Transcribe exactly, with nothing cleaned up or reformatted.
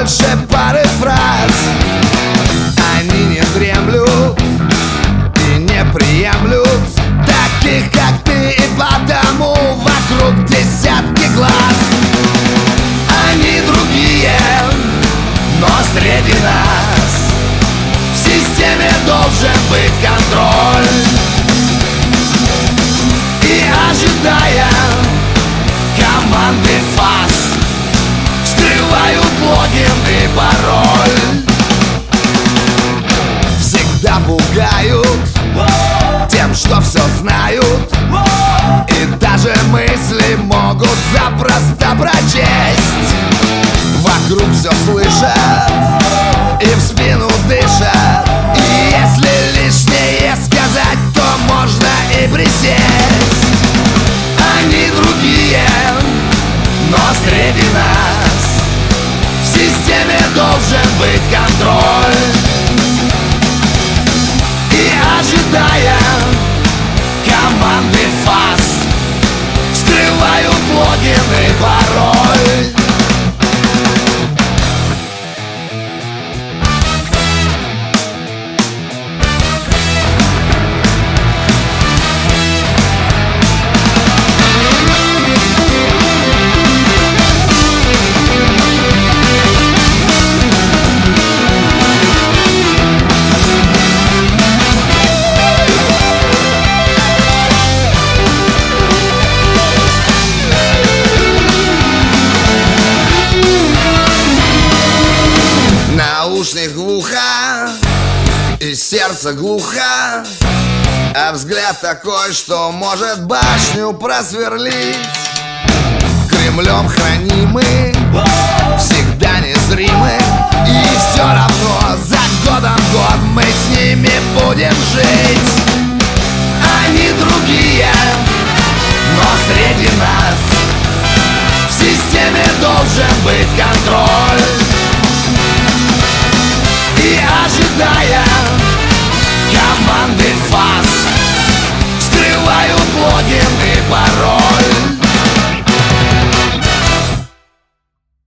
больше пары фраз. Они не дремлют и не приемлют таких, как ты, и потому вокруг десятки глаз. Они другие, но среди нас в системе должен быть контроль. И ожидая команды ФАС, вскрывают логин и пароль. Всегда пугают тем, что все знают, и даже мысли могут запросто прочесть. Вокруг все слышат и в спину дышат, и если лишнее сказать, то можно и присесть. Они другие, но среди нас в системе должен быть контроль. И ожидая команды ФАС, вскрывают логин и пароль. Наушник глухо и сердце глухо, а взгляд такой, что может башню просверлить. Кремлем хранимы, всегда незримы, и все равно за годом год мы с ними будем жить. Они другие, но среди нас в системе должен быть контроль. И ожидая команды ФАС, вскрывают логин и пароль.